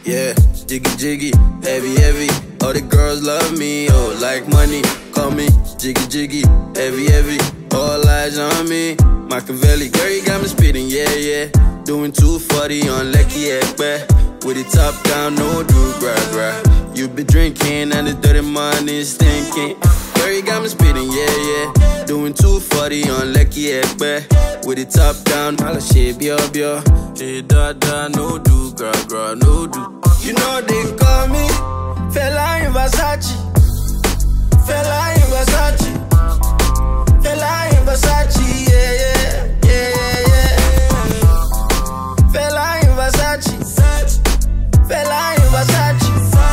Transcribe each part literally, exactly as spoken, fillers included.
Yeah, jiggy jiggy, heavy heavy. All the girls love me, oh, like money. Call me jiggy jiggy, heavy heavy. All eyes on me. Machiavelli, girl, you got me spitting, yeah, yeah. Doing two forty on Lecky Ekpe. With it top down, no do, gra gra. You been drinking and the dirty money stinking. Girl, you got me spitting, yeah, yeah. Doing two forty on Lecky Ekpe. With it top down, all the shit, bio, bio. Hey, da, da, no do, gra gra, no do. You know they call me Fela in Versace. Fela in Versace. Fela in Versace, yeah, yeah, yeah, yeah, yeah. Fela in Versace. Fela in Versace.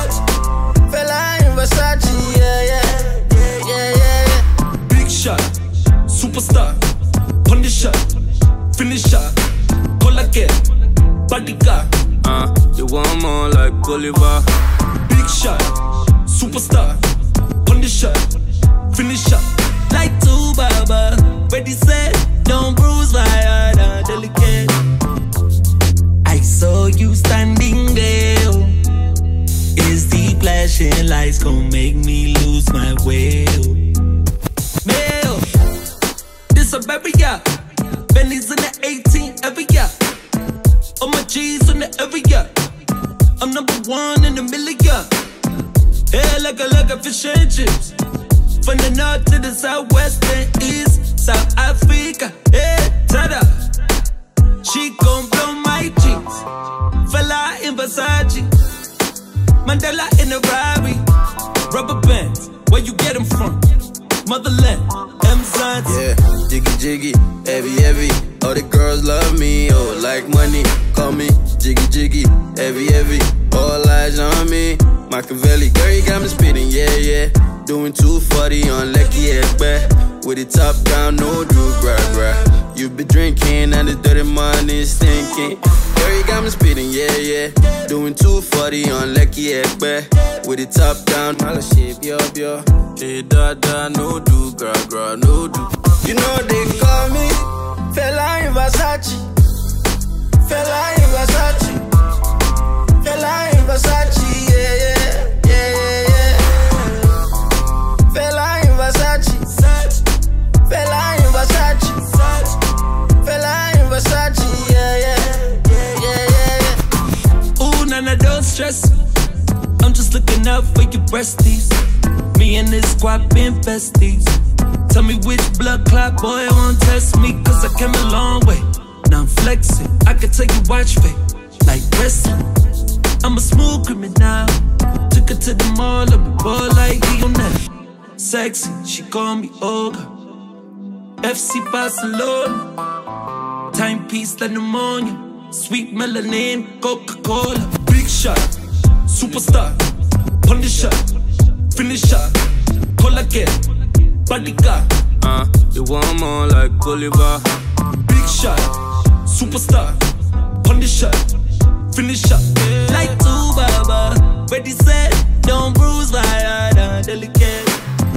Fela in Versace, yeah, yeah, yeah, yeah, yeah. Big shot, superstar, punish shot, finish shot, call again, bodyguard. Uh, you want more like Bolivar. Big shot, superstar, punish shot, finish shot. Like two baba, ready set, don't bruise my heart, I'm delicate. I saw you standing there. Is the flashing lights gon' make me lose my way? Mail, this a baby, yeah. Benny's in the eighteen every year. All my G's in the every year. I'm number one in a million. Hey, like a like a fish and chips. From the north to the southwest and east, South Africa, hey, tada. She gon' blow my cheeks. Fella in Versace, Mandela in a Rari. Rubber bands, where you get them from? Motherland, M-Zans. Yeah, jiggy jiggy, heavy heavy. All the girls love me, oh, like money. Call me jiggy jiggy, heavy heavy. All eyes on me. Machiavelli, girl, you got me spitting, yeah, yeah. Doing two forty on Lecky Ekpe. With it top down, no do, gra gra. You been drinking and the dirty money stinking. Girl, you got me spitting, yeah, yeah. Doing two forty on Lecky Ekpe. With it top down, all the shit, bio, bio. Hey, da, da, no do, gra gra, no do. You know they call me Fela in Versace. Fela in Versace. Fela in Versace, yeah, yeah, yeah, yeah, yeah. Fela in Versace. Fela in Versace. Fela in Versace, yeah, yeah, yeah, yeah, yeah. Ooh, nana, don't stress. I'm just looking out for your breasties. Me and this squad been besties. Tell me which blood clot boy won't test me, cause I came a long way. Now I'm flexing, I can take you watch fake, like wrestling. I'm a smooth criminal. Took her to the mall, up a ball like Lionel. Sexy, she call me Olga. F C Barcelona. Timepiece like pneumonia. Sweet melanin, Coca-Cola. Big shot, superstar, punish shot, finish shot, call again, bodyguard. Uh, you want more like Bolivar. Big shot, superstar, punish shot, finish shot. Like two baba, ready set, don't bruise my heart, I'm delicate.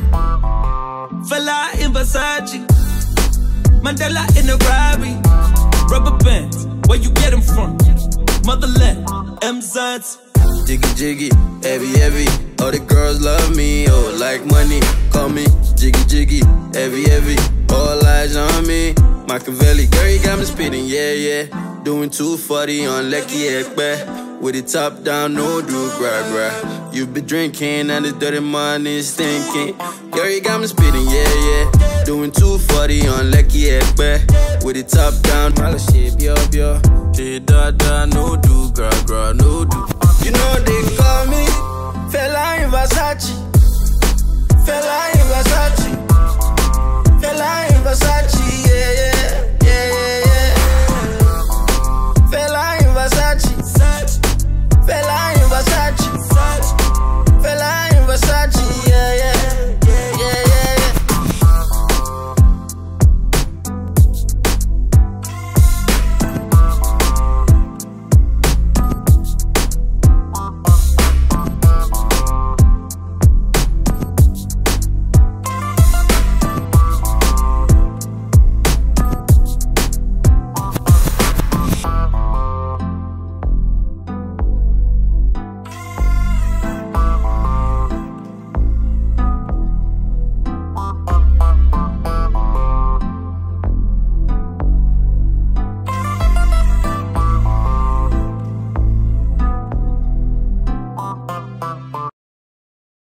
Fella in Versace, Mandela in a Rari. Rubber bands, where you get them from? Motherland, M-Zans. Jiggy jiggy, heavy heavy. All the girls love me, oh, like money. Call me jiggy jiggy, heavy heavy. All eyes on me. Machiavelli, girl, you got me spitting, yeah, yeah. Doing two forty on Lecky Ekpe. With it top down, no do, gra gra. You been drinking and the dirty money stinking. Girl, you got me spitting, yeah, yeah. Doing two forty on Lecky Ekpe. With it top down, all the shit, bio, bio. Hey, da, da, no do, gra gra, no do. You know they call me Fela in Versace.